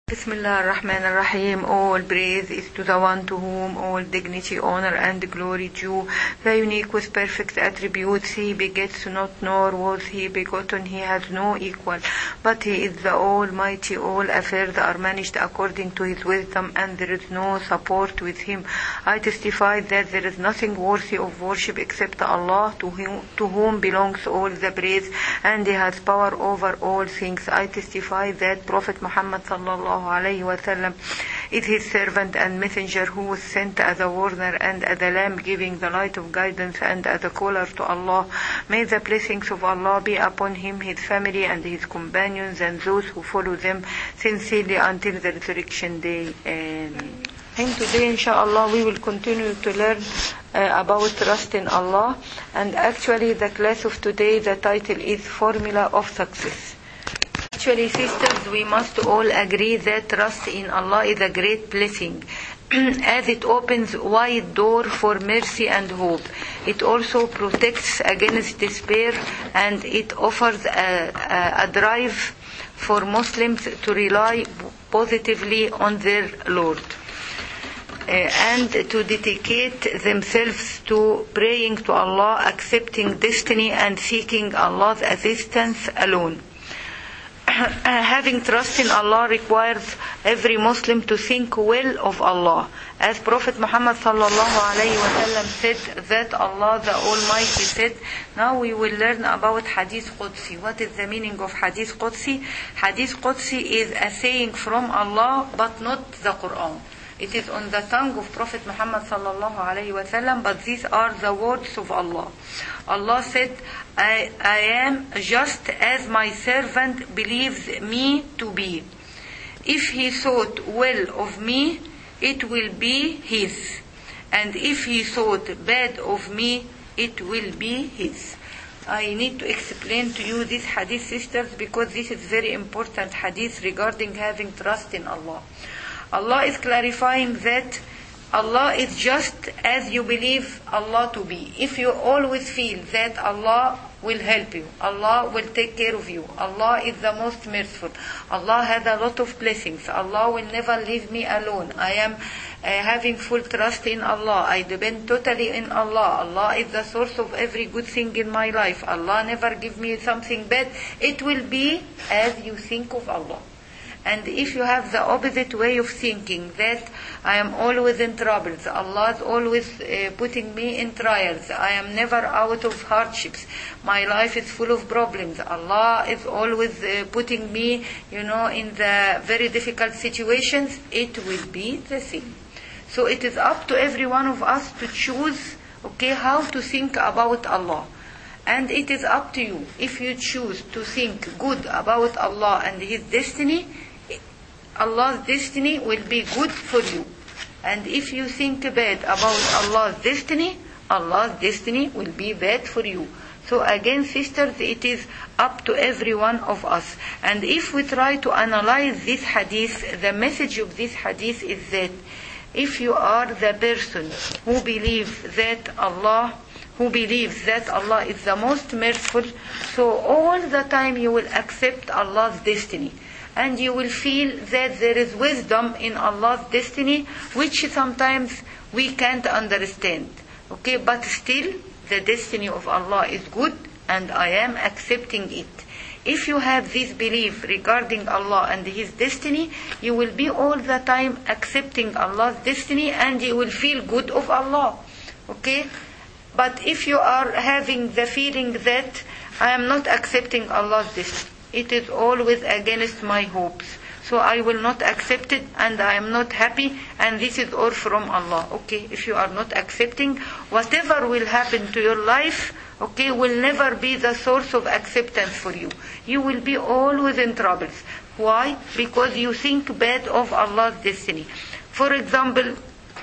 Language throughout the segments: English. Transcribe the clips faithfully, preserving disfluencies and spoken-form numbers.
Bismillah ar-Rahman ar-Rahim. All praise is to the one to whom all dignity, honor and glory due, the unique with perfect attributes. He begets not, nor was he begotten. He has no equal, but he is the Almighty. All affairs are managed according to his wisdom, and there is no support with him. I testify that there is nothing worthy of worship except Allah, to whom, to whom belongs all the praise, and he has power over all things. I testify that Prophet Muhammad sallallahu alayhi wa sallam is his servant and messenger, who was sent as a warner and as a lamp, giving the light of guidance, and as a caller to Allah. May the blessings of Allah be upon him, his family and his companions, and those who follow them sincerely until the resurrection day. Amen. And today, inshallah, we will continue to learn uh, about trust in Allah. And actually, the class of today, the title is Formula of Success. Actually, sisters, we must all agree that trust in Allah is a great blessing, as it opens wide door for mercy and hope. It also protects against despair, and it offers a, a, a drive for Muslims to rely positively on their Lord. Uh, and to dedicate themselves to praying to Allah, accepting destiny, and seeking Allah's assistance alone. Having trust in Allah requires every Muslim to think well of Allah. As Prophet Muhammad sallallahu alayhi wa sallam said that Allah the Almighty said. Now we will learn about Hadith Qudsi. What is the meaning of Hadith Qudsi? Hadith Qudsi is a saying from Allah, but not the Quran. It is on the tongue of Prophet Muhammad sallallahu alayhi wa sallam, but these are the words of Allah. Allah said, I, I am just as my servant believes me to be. If he thought well of me, it will be his. And if he thought bad of me, it will be his. I need to explain to you this hadith, sisters, because this is very important hadith regarding having trust in Allah. Allah is clarifying that Allah is just as you believe Allah to be. If you always feel that Allah will help you, Allah will take care of you, Allah is the most merciful, Allah has a lot of blessings, Allah will never leave me alone, I am uh, having full trust in Allah, I depend totally in Allah, Allah is the source of every good thing in my life, Allah never give me something bad, it will be as you think of Allah. And if you have the opposite way of thinking, that I am always in troubles, Allah is always uh, putting me in trials, I am never out of hardships, my life is full of problems, Allah is always uh, putting me, you know, in the very difficult situations, it will be the same. So it is up to every one of us to choose, okay, how to think about Allah. And it is up to you. If you choose to think good about Allah and His destiny, Allah's destiny will be good for you. And if you think bad about Allah's destiny, Allah's destiny will be bad for you. So again, sisters, it is up to every one of us. And if we try to analyze this hadith, the message of this hadith is that if you are the person who believes that Allah who believes that Allah is the most merciful, so all the time you will accept Allah's destiny. And you will feel that there is wisdom in Allah's destiny, which sometimes we can't understand. Okay, but still the destiny of Allah is good, and I am accepting it. If you have this belief regarding Allah and His destiny, you will be all the time accepting Allah's destiny, and you will feel good of Allah. Okay? But if you are having the feeling that I am not accepting Allah's destiny, it is always against my hopes, so I will not accept it, and I am not happy, and this is all from Allah. Okay, if you are not accepting, whatever will happen to your life, okay, will never be the source of acceptance for you. You will be always in troubles. Why? Because you think bad of Allah's destiny. For example,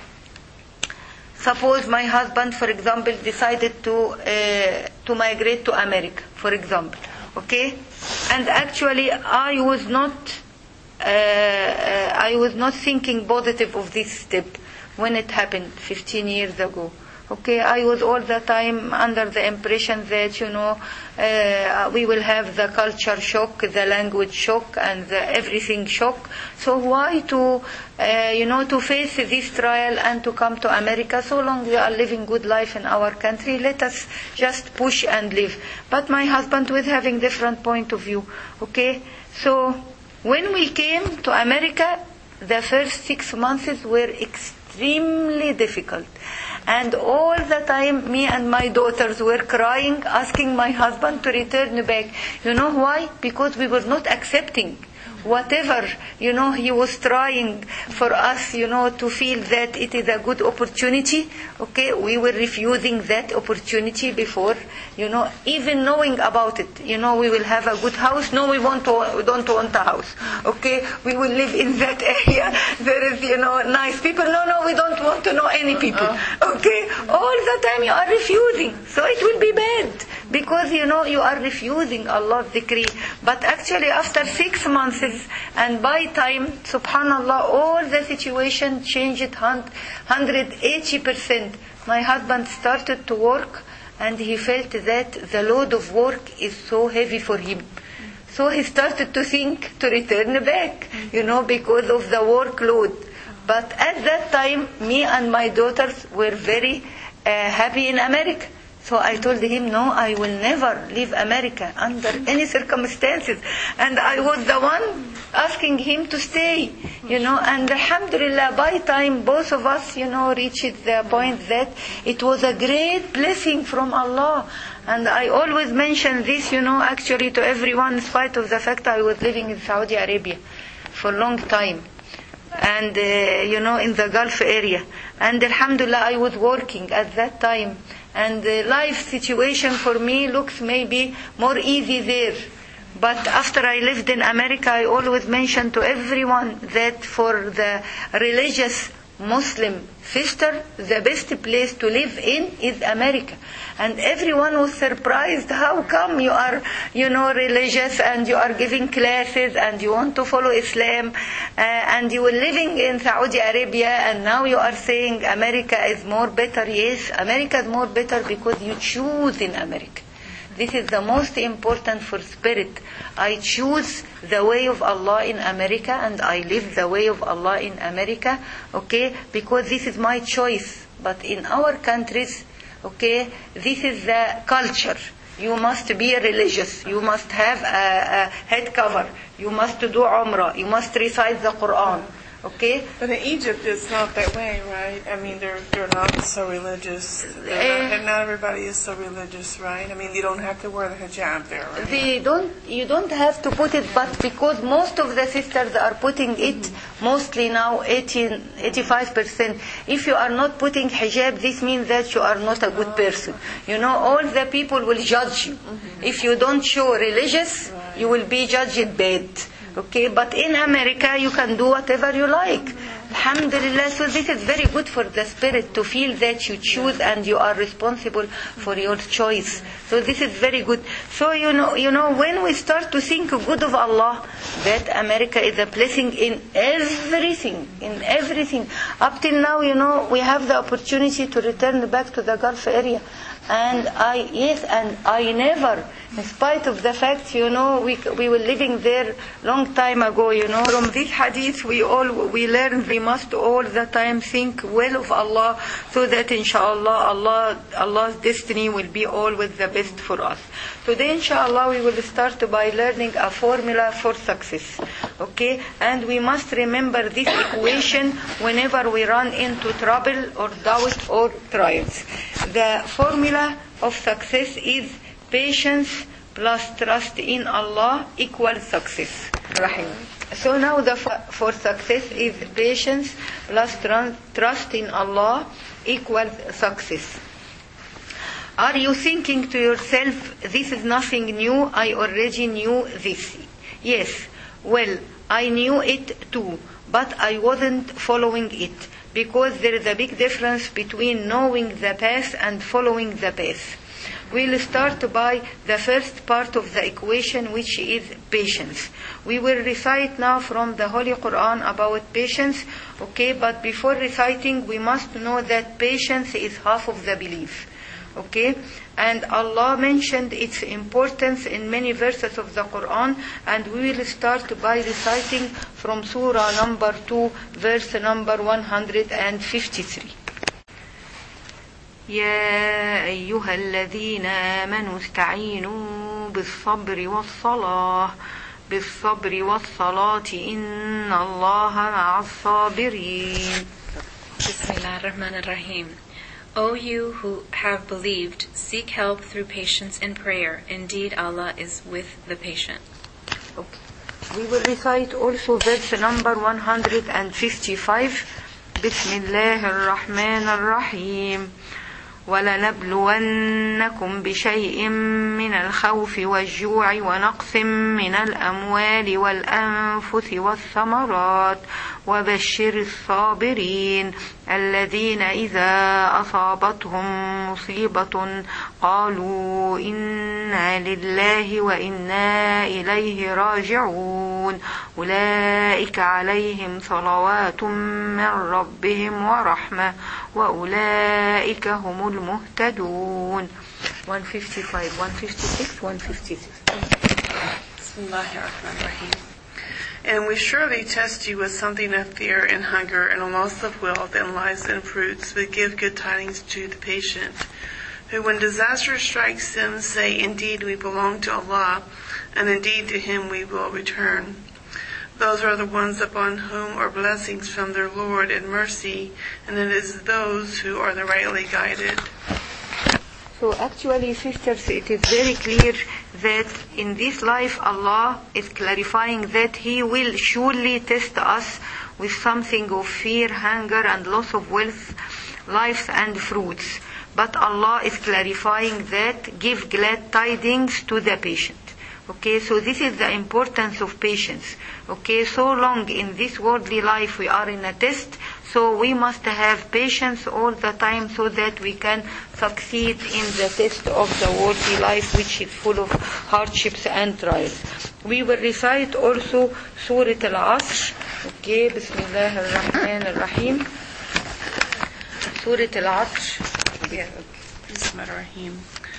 suppose my husband, for example, decided to uh, to migrate to America, for example. Okay, and actually I was not, uh, uh, I was not thinking positive of this step when it happened fifteen years ago. Okay, I was all the time under the impression that, you know, uh, we will have the culture shock, the language shock, and the everything shock. So why to, uh, you know, to face this trial and to come to America? So long we are living good life in our country, let us just push and live. But my husband was having different point of view. Okay, so when we came to America, the first six months were extremely difficult. And all the time, me and my daughters were crying, asking my husband to return back. You know why? Because we were not accepting whatever, you know, he was trying for us, you know, to feel that it is a good opportunity. Okay, we were refusing that opportunity before, you know, even knowing about it. You know, we will have a good house. No, we want to, we don't want a house. Okay, we will live in that area. There is, you know, nice people. No, no, we don't want to know any people. Okay, all the time you are refusing. So it will be bad because, you know, you are refusing Allah's decree. But actually, after six months, and by time, subhanallah, all the situation changed one hundred eighty percent. My husband started to work and he felt that the load of work is so heavy for him. So he started to think to return back, you know, because of the workload. But at that time, me and my daughters were very uh, happy in America. So I told him, no, I will never leave America under any circumstances. And I was the one asking him to stay, you know. And alhamdulillah, by time both of us, you know, reached the point that it was a great blessing from Allah. And I always mention this, you know, actually to everyone, in spite of the fact I was living in Saudi Arabia for a long time. And, uh, you know, in the Gulf area. And alhamdulillah, I was working at that time. And the life situation for me looks maybe more easy there. But after I lived in America, I always mention to everyone that for the religious Muslim sister, the best place to live in is America. And everyone was surprised, how come you are, you know, religious and you are giving classes and you want to follow Islam uh, and you were living in Saudi Arabia and now you are saying America is more better. Yes, America is more better because you choose in America. This is the most important for spirit. I choose the way of Allah in America and I live the way of Allah in America, okay, because this is my choice. But in our countries, okay, this is the culture. You must be religious. You must have a, a head cover. You must do Umrah. You must recite the Quran. Okay? But in Egypt, it's not that way, right? I mean, they're they're not so religious. Not, and not everybody is so religious, right? I mean, you don't have to wear the hijab there, right? They don't. You don't have to put it, but because most of the sisters are putting it, mostly now, eighteen, eighty-five percent. If you are not putting hijab, this means that you are not a good person. You know, all the people will judge you. If you don't show religious, you will be judged bad. Okay, but in America you can do whatever you like. Alhamdulillah, so this is very good for the spirit to feel that you choose and you are responsible for your choice. So this is very good. So you know, you know, when we start to think good of Allah, that America is a blessing in everything, in everything. Up till now, you know, we have the opportunity to return back to the Gulf area. And I, yes, and I never, in spite of the fact, you know, we we were living there long time ago, you know. From this hadith, we all, we learn we must all the time think well of Allah, so that inshallah, Allah, Allah's destiny will be always the best for us. Today, inshallah, we will start by learning a formula for success. Okay? And we must remember this equation whenever we run into trouble or doubt or trials. The formula of success is patience plus trust in Allah equals success. Rahim. So now the f- for success is patience plus tr- trust in Allah equals success. Are you thinking to yourself, this is nothing new, I already knew this? Yes, well, I knew it too, but I wasn't following it, because there is a big difference between knowing the path and following the path. We'll start by the first part of the equation, which is patience. We will recite now from the Holy Quran about patience, okay? But before reciting, we must know that patience is half of the belief, okay? And Allah mentioned its importance in many verses of the Quran, and we will start by reciting from Surah number two, verse number one hundred fifty-three. يا أيها الذين آمنوا استعينوا بالصبر والصلاة بالصبر والصلاة إن الله مع الصابرين. Bismillah ar-Rahman ar-Rahim. O you who have believed, seek help through patience and prayer. Indeed, Allah is with the patient. Okay. We will recite also verse number one hundred fifty-five. Bismillah ar-Rahman ar-Rahim. وَلَنَبْلُوَنَّكُمْ بِشَيْءٍ مِّنَ الْخَوْفِ وَالجُّوعِ وَنَقْصٍ مِّنَ الْأَمْوَالِ وَالْأَنفُسِ وَالثَّمَرَاتِ وَبَشِّرِ الصَّابِرِينَ الَّذِينَ إِذَا أَصَابَتْهُم مُّصِيبَةٌ قَالُوا إِنَّا لِلَّهِ وَإِنَّا إِلَيْهِ راجعون أولئك عليهم صلوات من ربهم ورحمة وأولئك هم المهتدون. one fifty-five, one fifty-six, one fifty-six. Bismillahirrahmanirrahim. And we surely test you with something of fear and hunger and a loss of wealth and lives and fruits, but give good tidings to the patient, who when disaster strikes them say, indeed we belong to Allah, and indeed to Him we will return. Those are the ones upon whom are blessings from their Lord and mercy, and it is those who are the rightly guided. So actually, sisters, it is very clear that in this life Allah is clarifying that He will surely test us with something of fear, hunger, and loss of wealth, lives, and fruits. But Allah is clarifying that give glad tidings to the patient. Okay, so this is the importance of patience. Okay, so long in this worldly life we are in a test, so we must have patience all the time so that we can succeed in the test of the worldly life, which is full of hardships and trials. We will recite also Surah Al-Asr. Okay, Bismillah ar-Rahman ar-Rahim. Surah Al-Asr. Yeah, Bismillah ar-Rahim.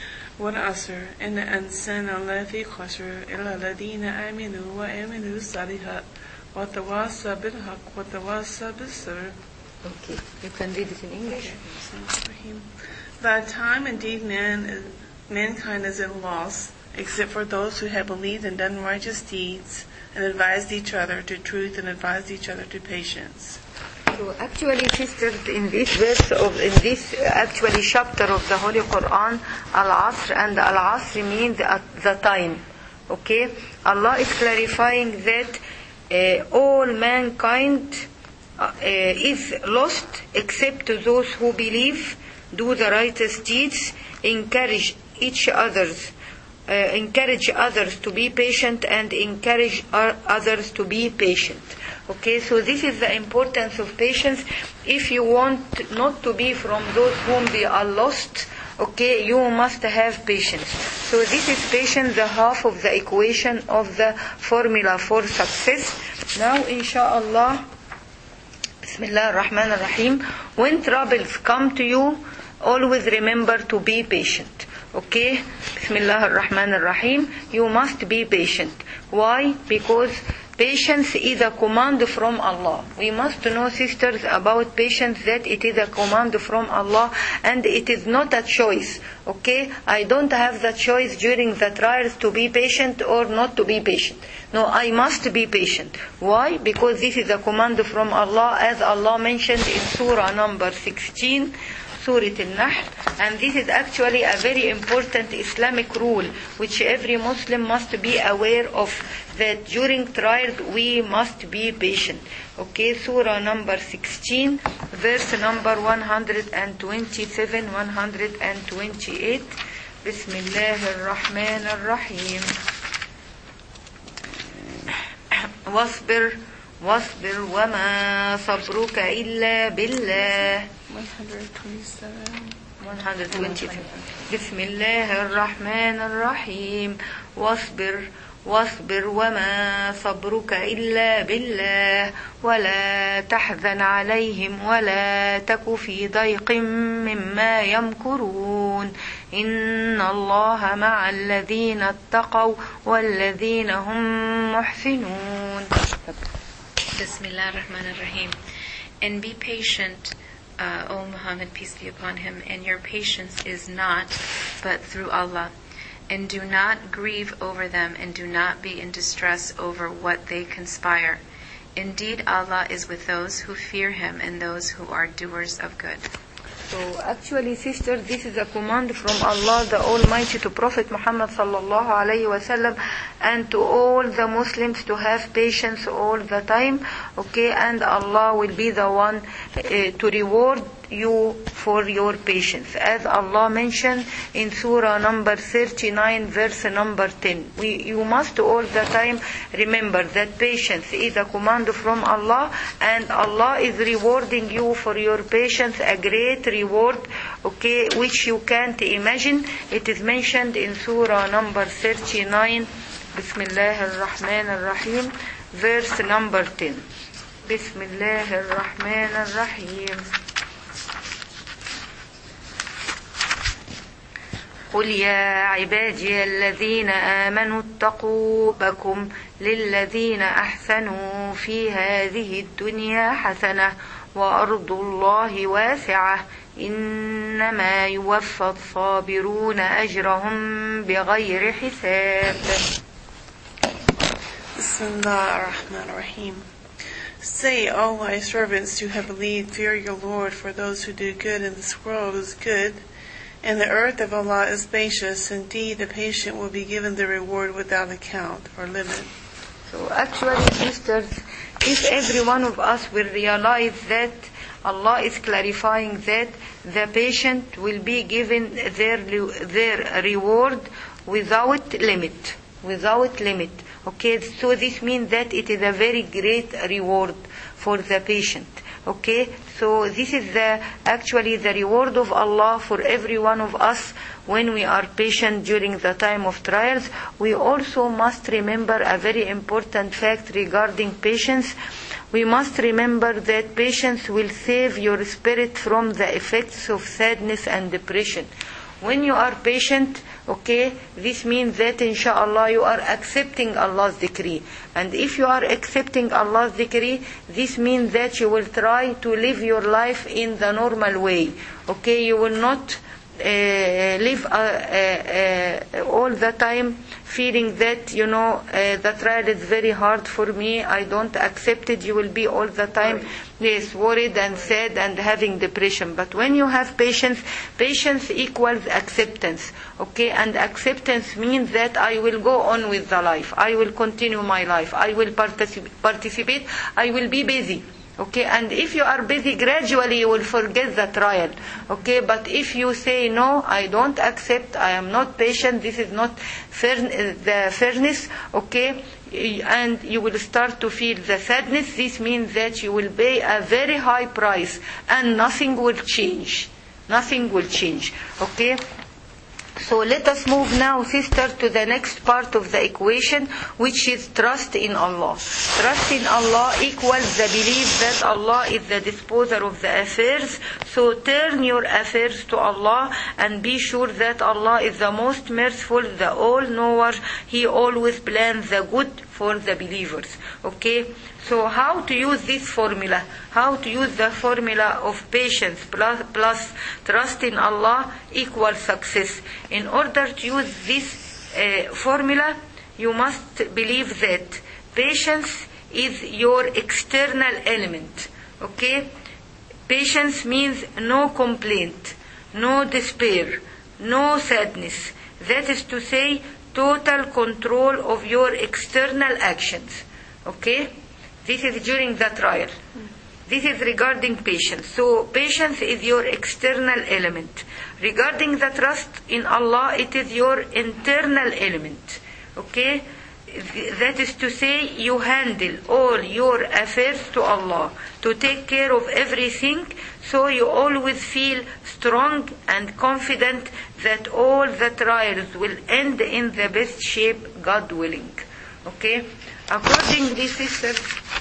والعصر إن الإنسان لفي خسر إلا الذين آمنوا وآمنوا الصالحات وتواصوا بالحق وتواصوا بالصبر. Okay, you can read it in English. Okay. That time indeed man is, mankind is in loss, except for those who have believed and done righteous deeds and advised each other to truth and advised each other to patience. So actually, sisters, in this verse of in this actually chapter of the Holy Quran, Al-Asr, and Al-Asr means at the time. Okay, Allah is clarifying that uh, all mankind uh, is lost except those who believe, do the righteous deeds, encourage each others, uh, encourage others to be patient, and encourage others to be patient. Okay, so this is the importance of patience. If you want not to be from those whom they are lost, okay, you must have patience. So this is patience, the half of the equation of the formula for success. Now, inshallah, Bismillah ar-Rahman ar-Rahim, when troubles come to you, always remember to be patient. Okay, Bismillah ar-Rahman ar-Rahim, you must be patient. Why? Because patience is a command from Allah. We must know, sisters, about patience, that it is a command from Allah and it is not a choice. Okay? I don't have the choice during the trials to be patient or not to be patient. No, I must be patient. Why? Because this is a command from Allah, as Allah mentioned in Surah number sixteen, Surah Al-Nahl, and this is actually a very important Islamic rule which every Muslim must be aware of, that during trials we must be patient. Okay, Surah number sixteen, verse number one hundred twenty-seven, one hundred twenty-eight. Bismillah ar-Rahman ar-Rahim. واصبر واصبر وما صبرك إلا بالله. one hundred twenty-seven. one hundred twenty. بسم الله الرحمن الرحيم واصبر واصبر وما صبرك إلا بالله ولا تحزن عليهم ولا تك في ضيق مما يمكرون إن الله مع الذين اتقوا والذين هم محسنون. Bismillah ar-Rahman ar-Rahim. And be patient, uh, O Muhammad, peace be upon him, and your patience is not but through Allah. And do not grieve over them, and do not be in distress over what they conspire. Indeed, Allah is with those who fear Him and those who are doers of good. So actually, sister, this is a command from Allah the Almighty to Prophet Muhammad sallallahu alayhi wasallam and to all the Muslims to have patience all the time. Okay, and Allah will be the one uh, to reward you for your patience, as Allah mentioned in Surah number thirty-nine, verse number ten. We, you must all the time remember that patience is a command from Allah, and Allah is rewarding you for your patience a great reward, okay, which you can't imagine. It is mentioned in Surah number thirty-nine, Bismillah ar-Rahman ar-Rahim, verse number ten. Bismillah ar-Rahman ar-Rahim. قل يا عبادي الذين آمنوا اتقوا ربكم للذين أحسنوا في هذه الدنيا حسنة وأرض الله واسعة إنما يوفى الصابرون أجرهم بغير حساب. Bismillah ar-Rahman ar-Rahim. Say, O my servants who have believed, fear your Lord, for those who do good in this world is good, and the earth of Allah is spacious. Indeed, the patient will be given the reward without account or limit. So actually, sisters, if every one of us will realize that Allah is clarifying that the patient will be given their their reward without limit, without limit. Okay, so this means that it is a very great reward for the patient. Okay, so this is the actually the reward of Allah for every one of us when we are patient during the time of trials. We also must remember a very important fact regarding patience. We must remember that patience will save your spirit from the effects of sadness and depression. When you are patient, okay, this means that inshallah you are accepting Allah's decree. And if you are accepting Allah's decree, this means that you will try to live your life in the normal way. Okay, you will not uh, live uh, uh, uh, all the time feeling that, you know, uh, the trial is very hard for me, I don't accept it. You will be all the time, yes, worried and sad and having depression. But when you have patience, patience equals acceptance. Okay, and acceptance means that I will go on with the life. I will continue my life. I will particip- participate. I will be busy. Okay, and if you are busy, gradually you will forget the trial. Okay, but if you say, no, I don't accept, I am not patient, this is not fair, the fairness, okay, and you will start to feel the sadness, this means that you will pay a very high price and nothing will change. Nothing will change. Okay? So let us move now, sister, to the next part of the equation, which is trust in Allah. Trust in Allah equals the belief that Allah is the disposer of the affairs. So turn your affairs to Allah and be sure that Allah is the most merciful, the all-knower. He always plans the good for the believers. Okay? So how to use this formula? How to use the formula of patience plus, plus trust in Allah equals success. In order to use this uh, formula, you must believe that patience is your external element. Okay? Patience means no complaint, no despair, no sadness. That is to say, total control of your external actions. Okay? This is during the trial. This is regarding patience. So patience is your external element. Regarding the trust in Allah, it is your internal element. Okay? that is to say, you handle all your affairs to Allah, to take care of everything, so you always feel strong and confident that all the trials will end in the best shape, God willing. Okay? Accordingly, sisters,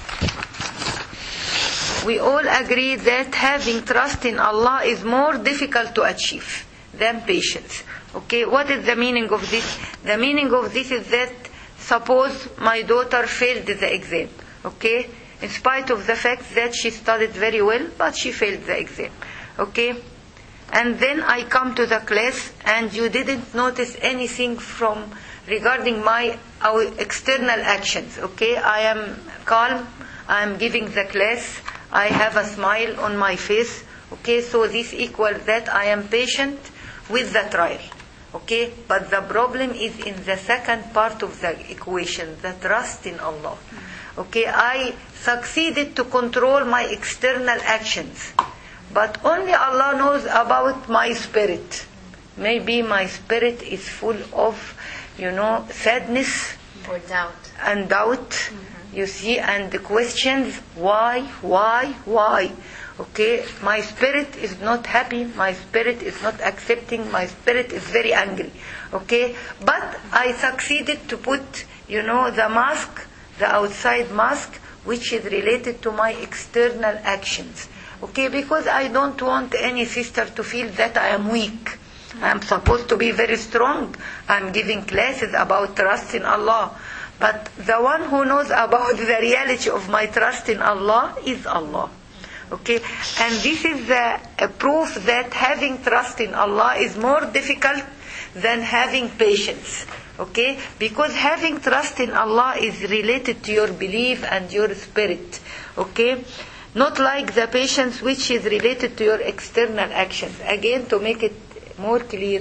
we all agree that having trust in Allah is more difficult to achieve than patience. Okay? What is the meaning of this? The meaning of this is that suppose my daughter failed the exam, okay? In spite of the fact that she studied very well, but she failed the exam, okay? And then I come to the class and you didn't notice anything from regarding my our external actions, okay? I am calm, I am giving the class, I have a smile on my face, okay? So this equals that I am patient with the trial. Okay, but the problem is in the second part of the equation, the trust in Allah. Okay, I succeeded to control my external actions, but only Allah knows about my spirit. Maybe my spirit is full of, you know, sadness or doubt and doubt. Mm-hmm. You see, and the questions, why, why, why? Okay, my spirit is not happy, my spirit is not accepting, my spirit is very angry. Okay, but I succeeded to put, you know, the mask, the outside mask, which is related to my external actions. Okay, because I don't want any sister to feel that I am weak. I am supposed to be very strong. I am giving classes about trust in Allah. But the one who knows about the reality of my trust in Allah is Allah. Okay, and this is the a proof that having trust in Allah is more difficult than having patience. Okay, because having trust in Allah is related to your belief and your spirit. Okay, not like the patience which is related to your external actions. Again, to make it more clear,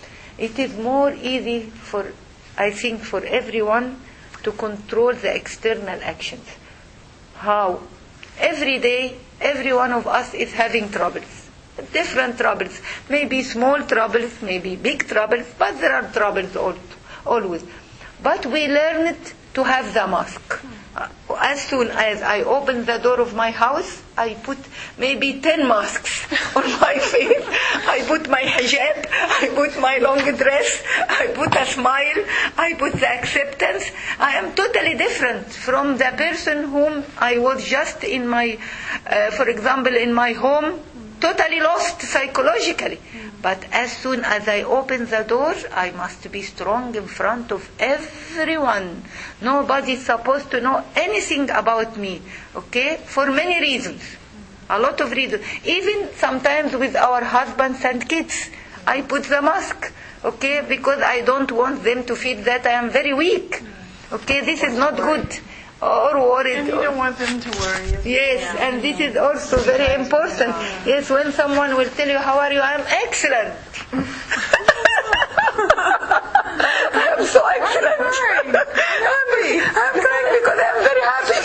it is more easy for, I think, for everyone to control the external actions. How? Every day, every one of us is having troubles. Different troubles. Maybe small troubles, maybe big troubles, but there are troubles always. But we learned to have the mask. As soon as I open the door of my house, I put maybe ten masks on my face. I put my hijab, I put my long dress, I put a smile, I put the acceptance. I am totally different from the person whom I was just in my, uh, for example, in my home, totally lost psychologically. But as soon as I open the door, I must be strong in front of everyone. Nobody is supposed to know anything about me, okay? For many reasons. A lot of reasons. Even sometimes with our husbands and kids, I put the mask, okay? Because I don't want them to feel that I am very weak. Okay, this is not good. Or worried. And you don't want them to worry. Yes, yeah. And this is also very important. Yes, when someone will tell you, how are you? I am excellent. I am so excellent. I'm crying. I'm crying because I am very happy.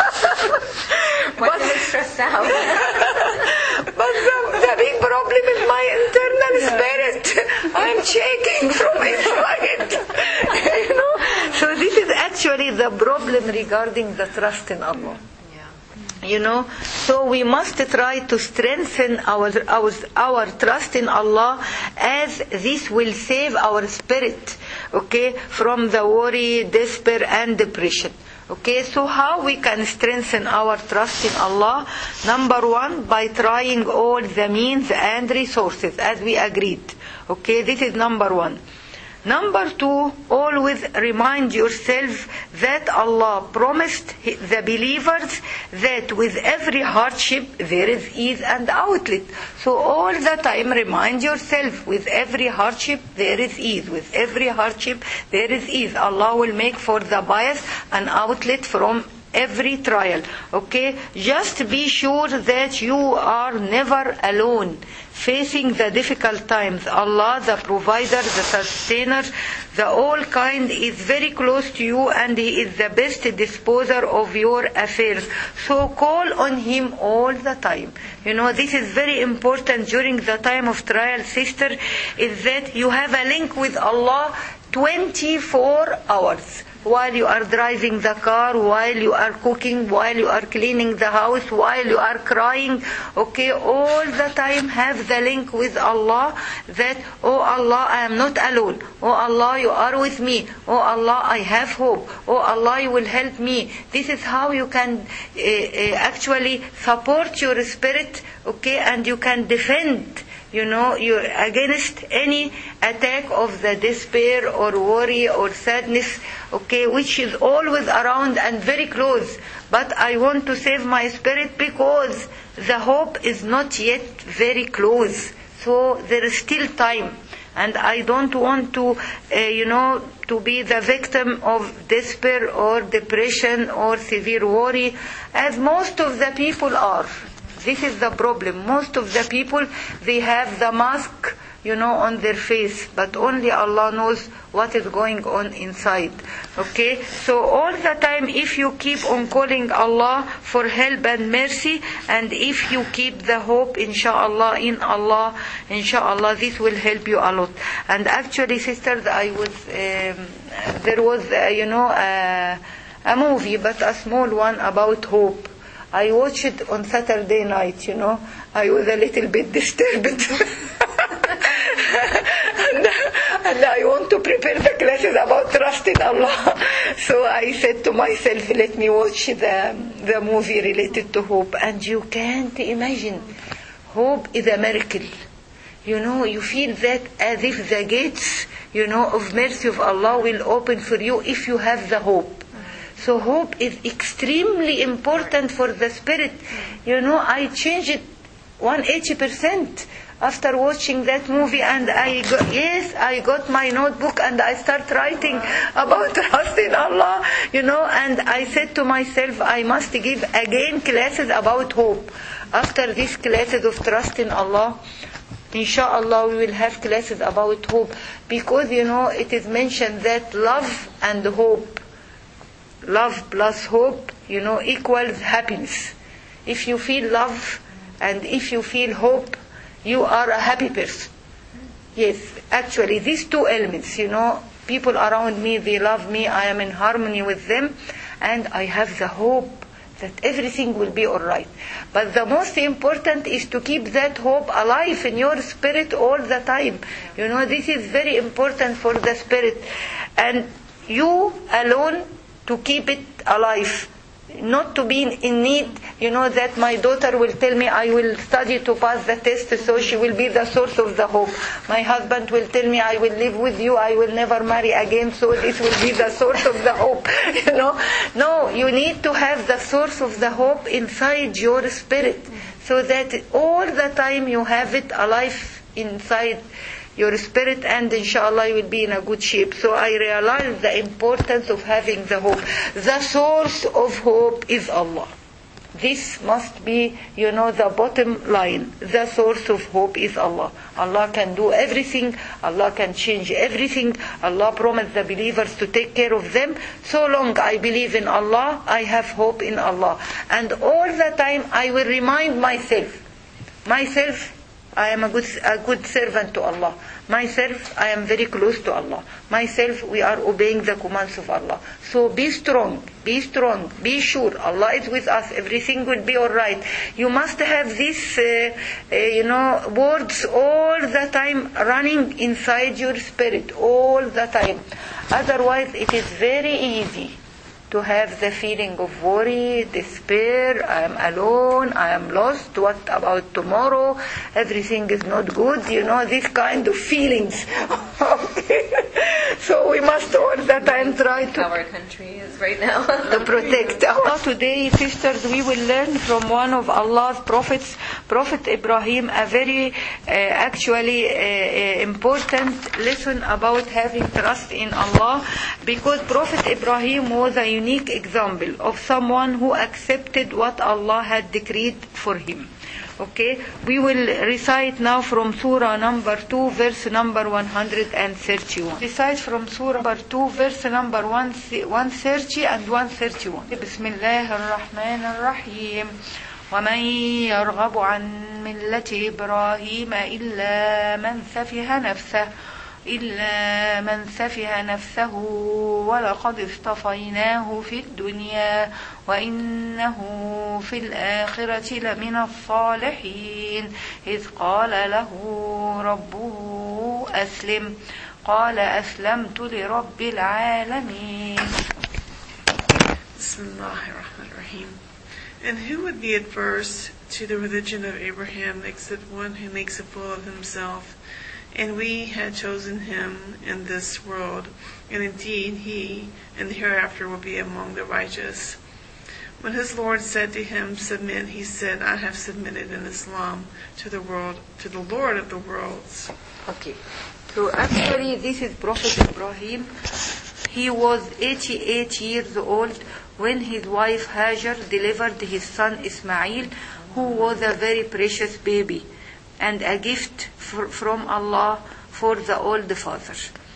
But you're stressed out. But the, the big problem is my internal spirit. I'm shaking from inside. You know? So this is actually the problem regarding the trust in Allah. Yeah. You know, so we must try to strengthen our, our our trust in Allah, as this will save our spirit, okay, from the worry, despair, and depression. Okay, so how we can strengthen our trust in Allah? Number one, by trying all the means and resources, as we agreed. Okay, this is number one. Number two, always remind yourself that Allah promised the believers that with every hardship there is ease and outlet. So all the time remind yourself, with every hardship there is ease. With every hardship there is ease. Allah will make for the bias an outlet from every trial. Okay? Just be sure that you are never alone facing the difficult times. Allah, the provider, the sustainer, the all kind, is very close to you, and He is the best disposer of your affairs. So call on Him all the time. You know, this is very important during the time of trial, sister, is that you have a link with Allah twenty-four hours. While you are driving the car, while you are cooking, while you are cleaning the house, while you are crying, okay, all the time have the link with Allah that, oh Allah, I am not alone. Oh Allah, you are with me. Oh Allah, I have hope. Oh Allah, you will help me. This is how you can uh, uh, actually support your spirit, okay, and you can defend, you know, you're against any attack of the despair or worry or sadness, okay, which is always around and very close. But I want to save my spirit because the hope is not yet very close. So there is still time. And I don't want to, uh, you know, to be the victim of despair or depression or severe worry, as most of the people are. This is the problem. Most of the people, they have the mask, you know, on their face, but only Allah knows what is going on inside. Okay? So all the time, if you keep on calling Allah for help and mercy, and if you keep the hope, inshallah, in Allah, inshallah, this will help you a lot. And actually, sisters, I was, um, there was, uh, you know, uh, a movie, but a small one about hope. I watched it on Saturday night, you know. I was a little bit disturbed. and, and I want to prepare the classes about trust in Allah. So I said to myself, let me watch the, the movie related to hope. And you can't imagine. Hope is a miracle. You know, you feel that as if the gates, you know, of mercy of Allah will open for you if you have the hope. So hope is extremely important for the spirit. You know, I changed it one hundred eighty percent after watching that movie, and I got, yes, I got my notebook and I start writing about trust in Allah, you know, and I said to myself, I must give again classes about hope. After these classes of trust in Allah, inshallah, we will have classes about hope, because, you know, it is mentioned that love and hope, love plus hope, you know, equals happiness. If you feel love and if you feel hope, you are a happy person. Yes, actually, these two elements, you know, people around me, they love me, I am in harmony with them, and I have the hope that everything will be alright. But the most important is to keep that hope alive in your spirit all the time. You know, this is very important for the spirit. And you alone to keep it alive, not to be in need, you know, that my daughter will tell me I will study to pass the test, so she will be the source of the hope. My husband will tell me I will live with you, I will never marry again, so this will be the source of the hope. You know, no, you need to have the source of the hope inside your spirit, so that all the time you have it alive inside your spirit, and inshallah you will be in a good shape. So I realize the importance of having the hope. The source of hope is Allah. This must be, you know, the bottom line. The source of hope is Allah. Allah can do everything. Allah can change everything. Allah promised the believers to take care of them. So long I believe in Allah, I have hope in Allah. And all the time I will remind myself, myself, I am a good, a good servant to Allah. Myself, I am very close to Allah. Myself, we are obeying the commands of Allah. So be strong, be strong, be sure Allah is with us. Everything will be alright. You must have these, uh, uh, you know, words all the time running inside your spirit, all the time. Otherwise, it is very easy to have the feeling of worry, despair, I am alone, I am lost, what about tomorrow, everything is not good, you know, these kind of feelings. So we must all the time try to... How our country is right now. to protect. Today, sisters, we will learn from one of Allah's prophets, Prophet Ibrahim, a very uh, actually uh, important lesson about having trust in Allah, because Prophet Ibrahim was a unique example of someone who accepted what Allah had decreed for him. Okay, we will recite now from Surah number two, verse number one hundred thirty-one. Recite from Surah number two, verse number one thirty and one thirty-one. Bismillah ar-Rahman ar-Rahim. ومن يرغب عن ملة إبراهيم إلا من سفه نفسه إلا من سفه نفسه ولقد اصطفيناه في الدنيا وإنه في الآخرة لمن الصالحين إذ قال له ربه أسلم قال أسلمت لرب العالمين. Bismillahirrahmanirrahim. And who would be adverse to the religion of Abraham except one who makes a fool of himself? And we had chosen him in this world, and indeed he in the hereafter will be among the righteous. When his Lord said to him, submit, he said, I have submitted in Islam to the world, to the Lord of the worlds. Okay. So actually this is Prophet Ibrahim. He was eighty-eight years old when his wife Hajar delivered his son Ismail, who was a very precious baby and a gift for, from Allah for the old father.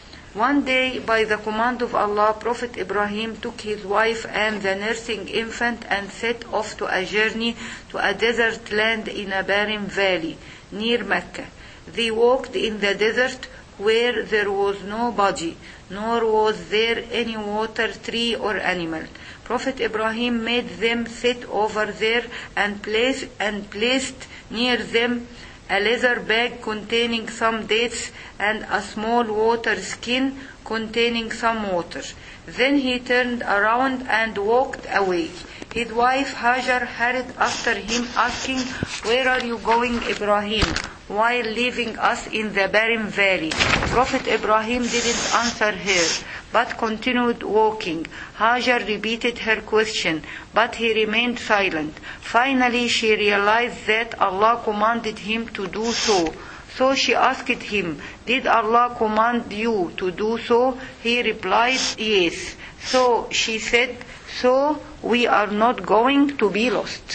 One day, by the command of Allah, Prophet Ibrahim took his wife and the nursing infant and set off to a journey to a desert land in a barren valley near Mecca. They walked in the desert where there was nobody, nor was there any water, tree or animal. Prophet Ibrahim made them sit over there and placed, and placed near them a leather bag containing some dates and a small water skin containing some water. Then he turned around and walked away. His wife Hajar hurried after him, asking, Where are you going, Ibrahim? While leaving us in the barren valley. Prophet Ibrahim didn't answer her, but continued walking. Hajar repeated her question, but he remained silent. Finally, she realized that Allah commanded him to do so. So she asked him, Did Allah command you to do so? He replied, Yes. So she said, So we are not going to be lost.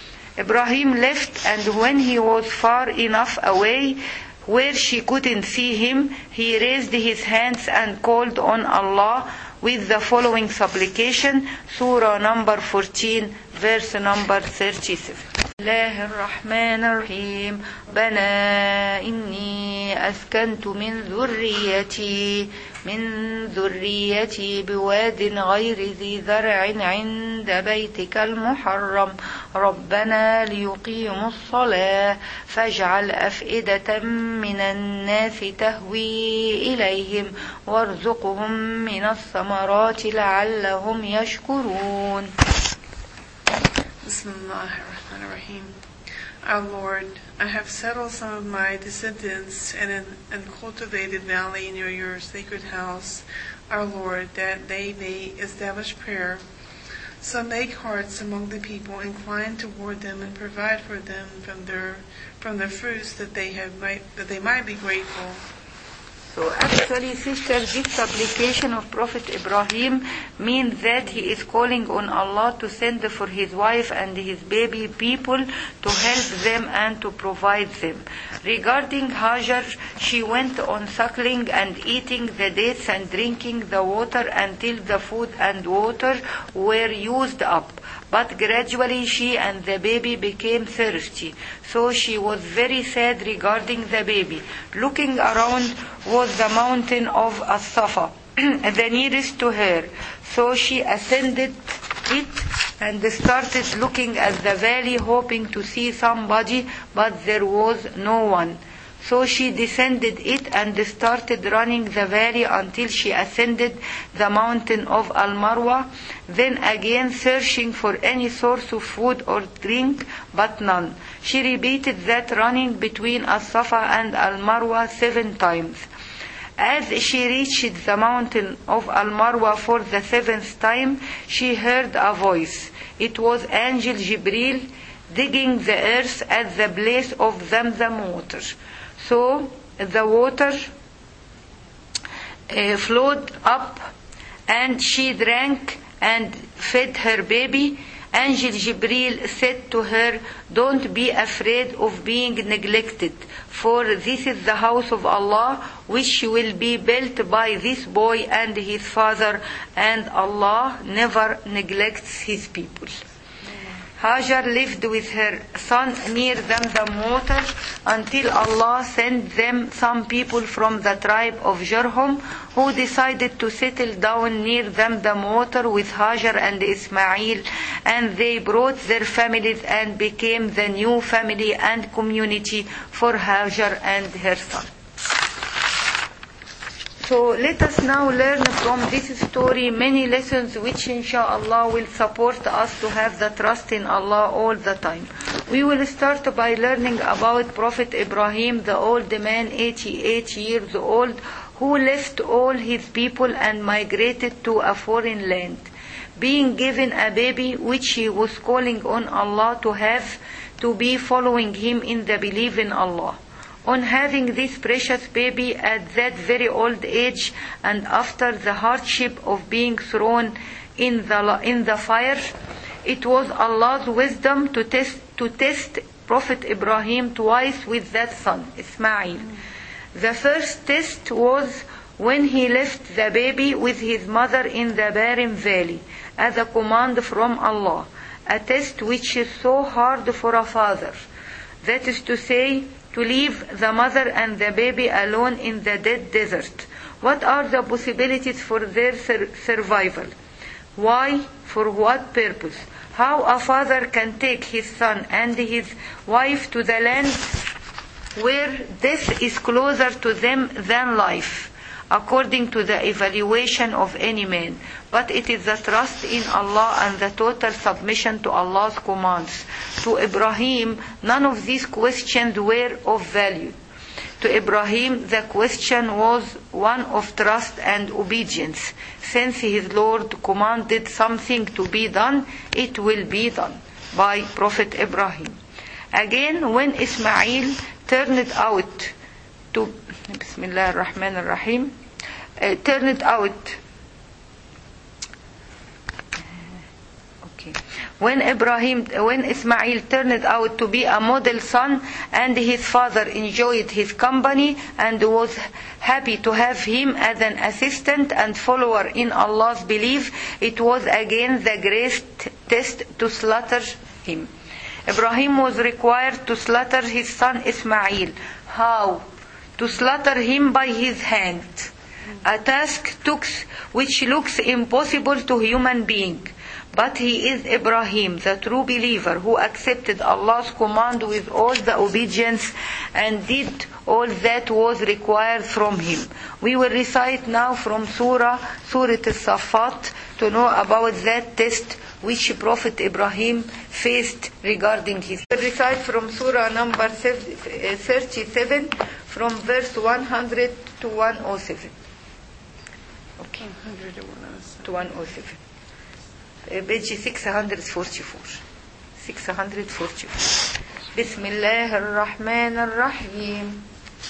Ibrahim left, and when he was far enough away where she couldn't see him, he raised his hands and called on Allah with the following supplication, Surah number fourteen, verse number thirty-seven. الله الرحمن الرحيم بنا إني أسكنت من ذريتي من ذريتي بواد غير ذي زرع عند بيتك المحرم ربنا ليقيموا الصلاة فاجعل أفئدة من الناس تهوي إليهم وارزقهم من الثمرات لعلهم يشكرون. Bismillahirrahmanirrahim. Our Lord, I have settled some of my descendants in an uncultivated valley near your sacred house, our Lord, that they may establish prayer. So make hearts among the people inclined toward them and provide for them from their from the fruits that they have might that they might be grateful. So actually, sister, this supplication of Prophet Ibrahim means that he is calling on Allah to send for his wife and his baby people to help them and to provide them. Regarding Hajar, she went on suckling and eating the dates and drinking the water until the food and water were used up. But gradually she and the baby became thirsty. So she was very sad regarding the baby. Looking around was the mountain of As-Safa, the nearest to her. So she ascended it and started looking at the valley, hoping to see somebody, but there was no one. So she descended it and started running the valley until she ascended the mountain of Al-Marwa, then again searching for any source of food or drink, but none. She repeated that running between As-Safa and Al-Marwa seven times. As she reached the mountain of Al-Marwa for the seventh time, she heard a voice. It was Angel Jibril digging the earth at the place of Zamzam water. So the water uh, flowed up and she drank and fed her baby. Angel Jibril said to her, Don't be afraid of being neglected, for this is the house of Allah, which will be built by this boy and his father, and Allah never neglects his people. Hajar lived with her son near them the water until Allah sent them some people from the tribe of Jurhum who decided to settle down near them the water with Hajar and Ismail, and they brought their families and became the new family and community for Hajar and her son. So let us now learn from this story many lessons which inshallah will support us to have the trust in Allah all the time. We will start by learning about Prophet Ibrahim, the old man, eighty-eight years old, who left all his people and migrated to a foreign land, being given a baby which he was calling on Allah to have to be following him in the belief in Allah. On having this precious baby at that very old age, and after the hardship of being thrown in the in the fire, it was Allah's wisdom to test to test Prophet Ibrahim twice with that son, Ismail. The first test was when he left the baby with his mother in the barren valley, as a command from Allah, a test which is so hard for a father. That is to say, to leave the mother and the baby alone in the dead desert. What are the possibilities for their sur- survival? Why? For what purpose? How a father can take his son and his wife to the land where death is closer to them than life, according to the evaluation of any man. But it is the trust in Allah and the total submission to Allah's commands. To Ibrahim, none of these questions were of value. To Ibrahim, the question was one of trust and obedience. Since his Lord commanded something to be done, it will be done by Prophet Ibrahim. Again, when Ismail turned out to Bismillah ar-Rahman ar-Rahim, uh, turned out okay. When Ibrahim, when Ismail turned out to be a model son, and his father enjoyed his company and was happy to have him as an assistant and follower in Allah's belief, it was again the greatest test to slaughter him. Ibrahim was required to slaughter his son Ismail. How? To slaughter him by his hand. A task took, which looks impossible to human being. But he is Ibrahim, the true believer, who accepted Allah's command with all the obedience and did all that was required from him. We will recite now from Surah, Surah As-Saffat, to know about that test which Prophet Ibrahim faced regarding his. We will recite from Surah number thirty-seven, from verse one hundred to one oh seven. Okay. one hundred to one oh seven. To one oh seven. Page six forty-four. six forty-four. Bismillah ar-Rahman ar-Rahim.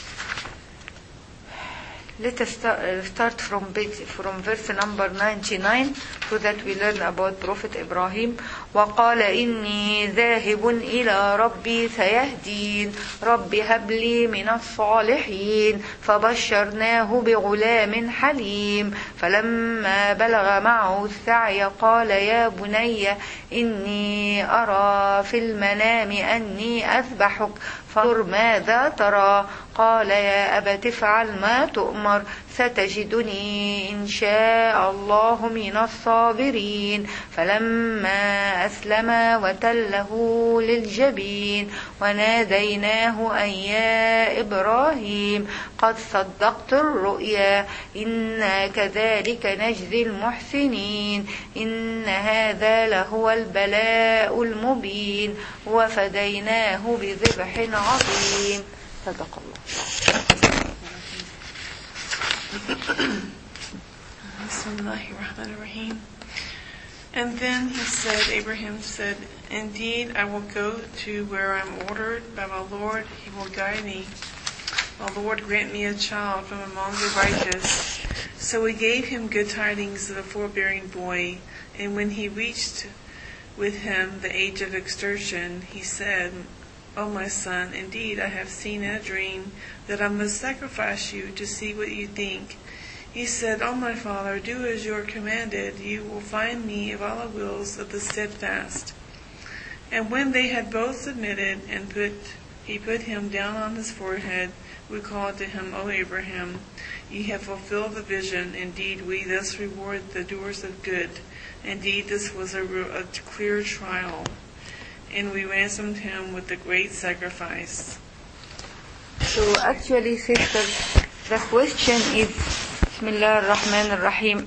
Let us start from page, from verse number ninety-nine, so that we learn about Prophet Ibrahim. وَقَالَ إِنِّي ذَاهِبٌ إِلَىٰ رَبِّي سَيَهْدِينِ رَبِّ هَبْ لِي مِنَ الصَّالِحِينَ فَبَشَّرْنَاهُ بِغُلَامٍ حَلِيمٍ فَلَمَّا بَلَغَ مَعَهُ السَّعْيَ قَالَ يَا بُنَيَّ إِنِّي أَرَىٰ فِي الْمَنَامِ أَنِّي أَذْبَحُكَ فانظر ماذا ترى قال يا أبت افعل ما تؤمر ستجدني إن شاء الله من الصابرين فلما أسلما وتله للجبين وناديناه أن يا إبراهيم قد صدقت الرؤيا إنا كذلك نجزي المحسنين إن هذا لهو البلاء المبين وفديناه بذبح عظيم. صدق الله. Bismillahirrahmanirrahim. And then he said, Abraham said, indeed, I will go to where I am ordered by my Lord. He will guide me. My Lord, grant me a child from among the righteous. So he gave him good tidings of a forbearing boy. And when he reached with him the age of extortion, he said, O my son, indeed I have seen in a dream that I must sacrifice you to see what you think. He said, O my father, do as you are commanded. You will find me of all the wills of the steadfast. And when they had both submitted, and put, he put him down on his forehead, we called to him, O Abraham, ye have fulfilled the vision. Indeed, we thus reward the doers of good. Indeed, this was a, a clear trial, and we ransomed him with a great sacrifice. So actually, sisters, the question is, Bismillah ar-Rahman ar-Rahim,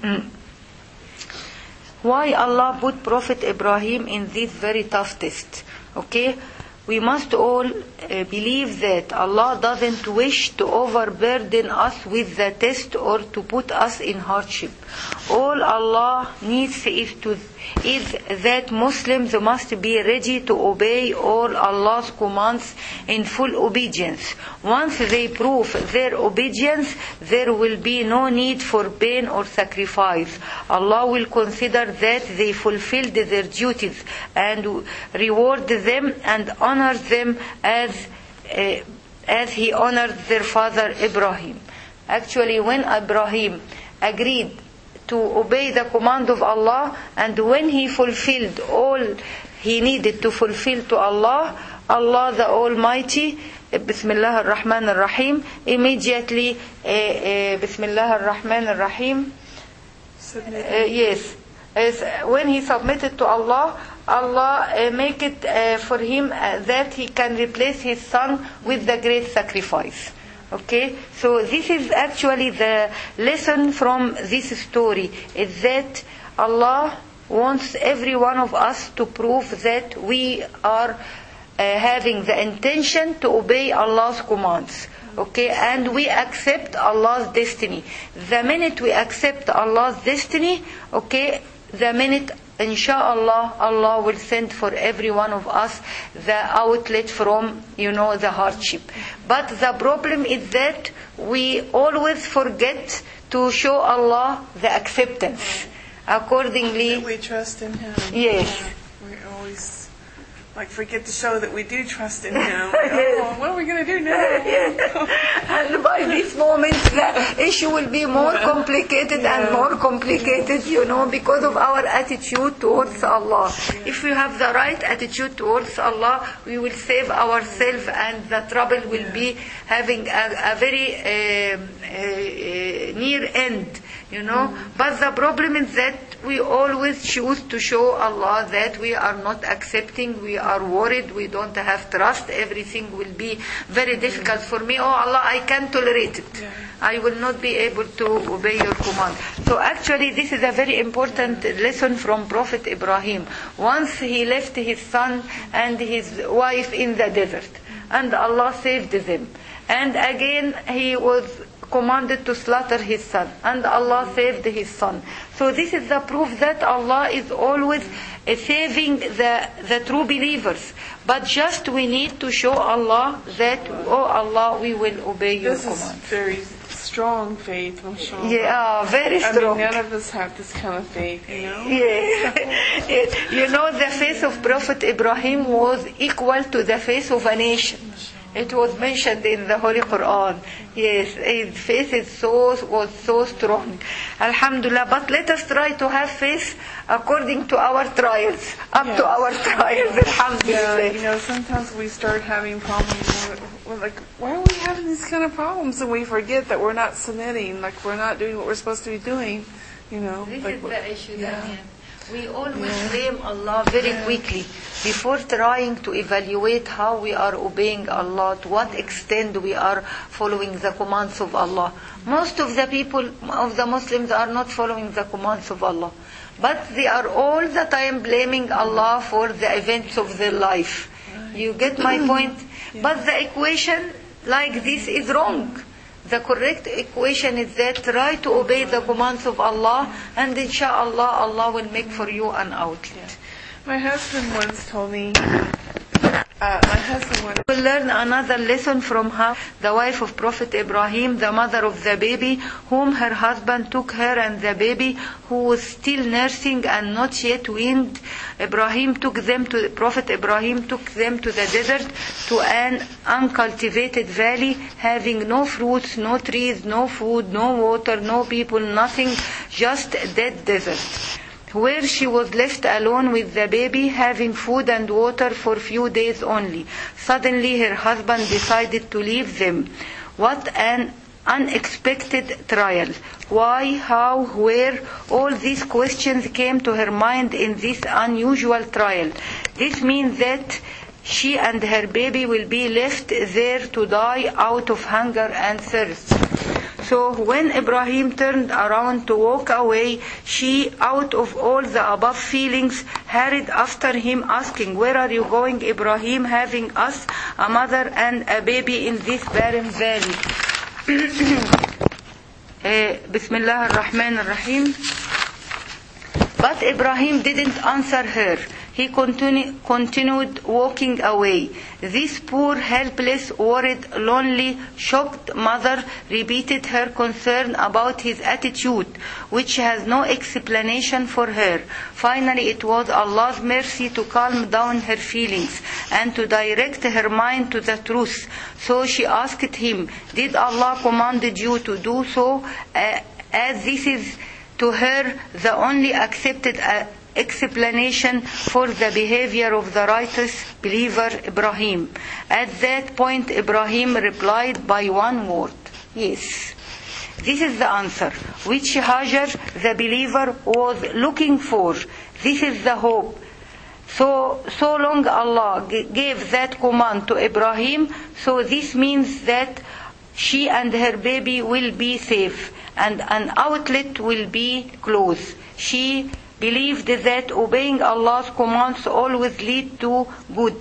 why Allah put Prophet Ibrahim in this very tough test? Okay? We must all uh, believe that Allah doesn't wish to overburden us with the test or to put us in hardship. All Allah needs is to is that Muslims must be ready to obey all Allah's commands in full obedience. Once they prove their obedience, there will be no need for pain or sacrifice. Allah will consider that they fulfilled their duties and reward them and honor them as uh, as He honored their father Ibrahim. Actually, when Ibrahim agreed to obey the command of Allah, and when he fulfilled all he needed to fulfill to Allah, Allah the Almighty, Bismillah ar-Rahman ar-Rahim, immediately, uh, uh, Bismillah ar-Rahman ar-Rahim, uh, yes, as when he submitted to Allah, Allah uh, make it uh, for him uh, that he can replace his son with the great sacrifice. Okay, so this is actually the lesson from this story, is that Allah wants every one of us to prove that we are uh, having the intention to obey Allah's commands. Okay, and we accept Allah's destiny. The minute we accept Allah's destiny, okay, the minute inshallah Allah will send for every one of us the outlet from, you know, the hardship. But the problem is that we always forget to show Allah the acceptance. Accordingly, that we trust in Him. Yes. Yeah, we always like forget to show that we do trust in Him. Oh, what are we going to do now? And by this moment the issue will be more complicated Yeah. and more complicated, you know, because of our attitude towards Allah. If we have the right attitude towards Allah, we will save ourselves, and the trouble will be having a, a very uh, uh, near end, you know. But the problem is that we always choose to show Allah that we are not accepting, we are worried, we don't have trust, everything will be very difficult for me. Oh Allah, I can't tolerate it. Yeah. I will not be able to obey your command. So actually this is a very important lesson from Prophet Ibrahim. Once he left his son and his wife in the desert, and Allah saved them. And again he was commanded to slaughter his son, and Allah saved his son. So this is the proof that Allah is always uh, saving the, the true believers. But just we need to show Allah that, oh Allah, we will obey your This command. is very strong faith, mashallah. Yeah, very I strong. mean, none of us have this kind of faith, you know? Yeah. You know, the faith of Prophet Ibrahim was equal to the faith of a nation. It was mentioned in the Holy Quran. Yes, his faith is so, was so strong. Alhamdulillah. But let us try to have faith according to our trials, up Yes. to our trials. Alhamdulillah. Yeah, you know, sometimes we start having problems. And we're, we're like, why are we having these kind of problems? And we forget that we're not submitting, like we're not doing what we're supposed to be doing. You know, This like is what- the issue, yeah. Daniel. We always blame Allah very quickly before trying to evaluate how we are obeying Allah, to what extent we are following the commands of Allah. Most of the people, of the Muslims, are not following the commands of Allah. But they are all the time blaming Allah for the events of their life. You get my point? But the equation like this is wrong. The correct equation is that try to obey the commands of Allah, and inshallah Allah will make for you an outlet. My husband once told me, uh, my husband once We will learn another lesson from her, the wife of Prophet Ibrahim, the mother of the baby, whom her husband took her and the baby, who was still nursing and not yet weaned. Ibrahim took them to, Prophet Ibrahim took them to the desert, to an uncultivated valley, having no fruits, no trees, no food, no water, no people, nothing, just dead desert. where she was left alone with the baby, having food and water for few days only. Suddenly her husband decided to leave them. What an unexpected trial. Why, how, where? All these questions came to her mind in this unusual trial. This means that she and her baby will be left there to die out of hunger and thirst. So when Ibrahim turned around to walk away, she, out of all the above feelings, hurried after him asking, "Where are you going, Ibrahim, having us, a mother and a baby, in this barren valley?" uh, Bismillah ar-Rahman ar-Rahim. But Ibrahim didn't answer her. He continu- continued walking away. This poor, helpless, worried, lonely, shocked mother repeated her concern about his attitude, which has no explanation for her. Finally, it was Allah's mercy to calm down her feelings and to direct her mind to the truth. So she asked him, "Did Allah command you to do so?" Uh, as this is to her the only accepted uh, explanation for the behavior of the righteous believer Ibrahim. At that point, Ibrahim replied by one word, "Yes." This is the answer which Hajar, the believer, was looking for. This is the hope. So, so long Allah g- gave that command to Ibrahim, so this means that she and her baby will be safe and an outlet will be closed. She believed that obeying Allah's commands always lead to good.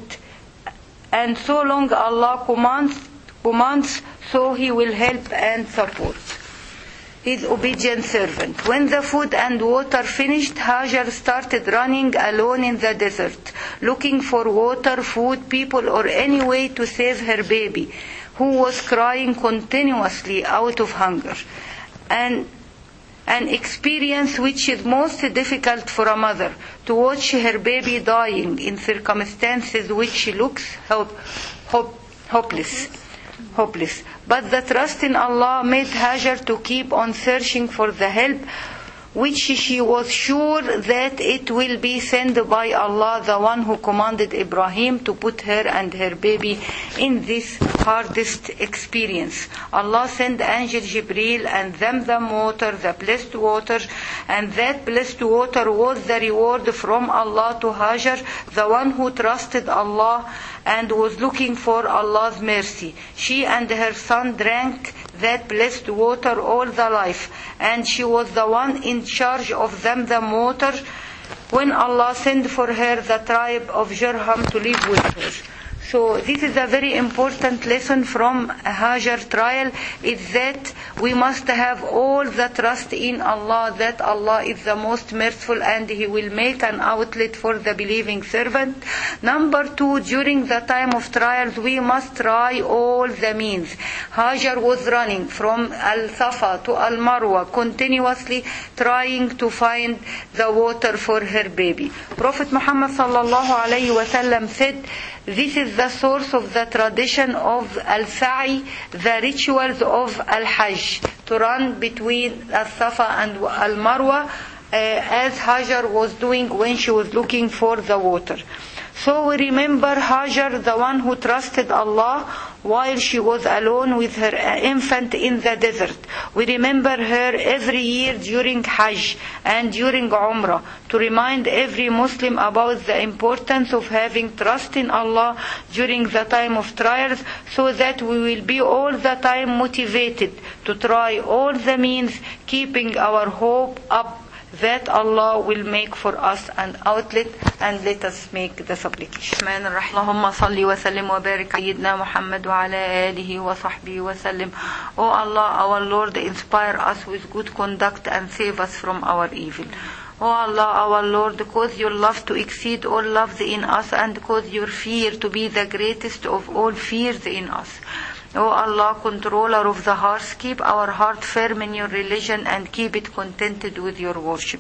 And so long Allah commands, commands, so He will help and support His obedient servant. When the food and water finished, Hajar started running alone in the desert, looking for water, food, people, or any way to save her baby, who was crying continuously out of hunger. And an experience which is most difficult for a mother, to watch her baby dying in circumstances which looks hope, hope, hopeless. hopeless. But the trust in Allah made Hajar to keep on searching for the help which she was sure that it will be sent by Allah, the one who commanded Ibrahim to put her and her baby in this hardest experience. Allah sent angel Jibreel and them the water, the blessed water, and that blessed water was the reward from Allah to Hajar, the one who trusted Allah and was looking for Allah's mercy. She and her son drank that blessed water all the life, and she was the one in charge of them the water when Allah sent for her the tribe of Jurham to live with her. So this is a very important lesson from Hajar trial, is that we must have all the trust in Allah, that Allah is the most merciful and He will make an outlet for the believing servant. Number two, during the time of trials, we must try all the means. Hajar was running from Al-Safa to Al-Marwa, continuously trying to find the water for her baby. Prophet Muhammad sallallahu alayhi wa sallam said, this is the source of the tradition of Al-Sa'i, the rituals of Al-Hajj, to run between Al-Safa and Al-Marwa, uh, as Hajar was doing when she was looking for the water. So we remember Hajar, the one who trusted Allah while she was alone with her infant in the desert. We remember her every year during Hajj and during Umrah, to remind every Muslim about the importance of having trust in Allah during the time of trials, so that we will be all the time motivated to try all the means, keeping our hope up that Allah will make for us an outlet, and let us make the supplication. Allahumma salli wa sallim wa barik Sayyidina Muhammad wa ala alihi wa sahbihi wa sallim. O Allah, our Lord, inspire us with good conduct and save us from our evil. O Allah, our Lord, cause your love to exceed all loves in us, and cause your fear to be the greatest of all fears in us. O Allah, controller of the hearts, keep our heart firm in your religion and keep it contented with your worship.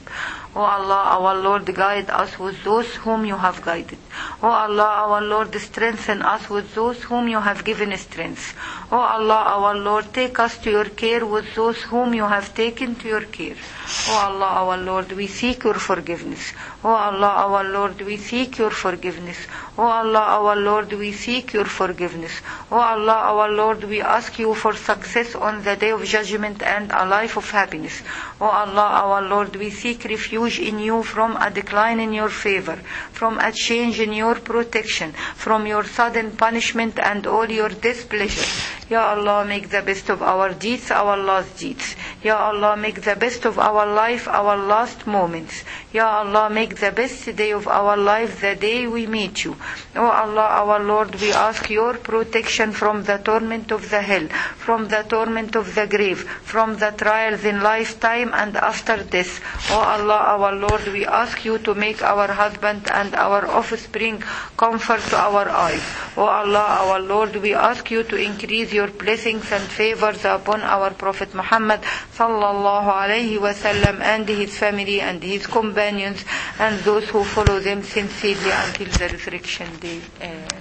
O Allah, our Lord, guide us with those whom you have guided. O Allah, our Lord, strengthen us with those whom you have given strength. O Allah, our Lord, take us to your care with those whom you have taken to your care. O Allah, our Lord, we seek your forgiveness. O Allah, our Lord, we seek your forgiveness. O Allah, our Lord, we seek your forgiveness. O Allah, our Lord, we ask you for success on the day of judgment and a life of happiness. O Allah, our Lord, we seek refuge in you from a decline in your favor, from a change in your protection, from your sudden punishment and all your displeasure. Ya Allah, make the best of our deeds our last deeds. Ya Allah, make the best of our life our last moments. Ya Allah, make the best day of our life the day we meet you. O Allah, our Lord, we ask your protection from the torment of the hell, from the torment of the grave, from the trials in lifetime and after death. O Allah, our Lord, we ask you to make our husband and our offspring comfort to our eyes. O Allah, our Lord, we ask you to increase your blessings and favors upon our Prophet Muhammad sallallahu alayhi wa sallam and his family and his companions and those who follow them sincerely until the resurrection day. Amen.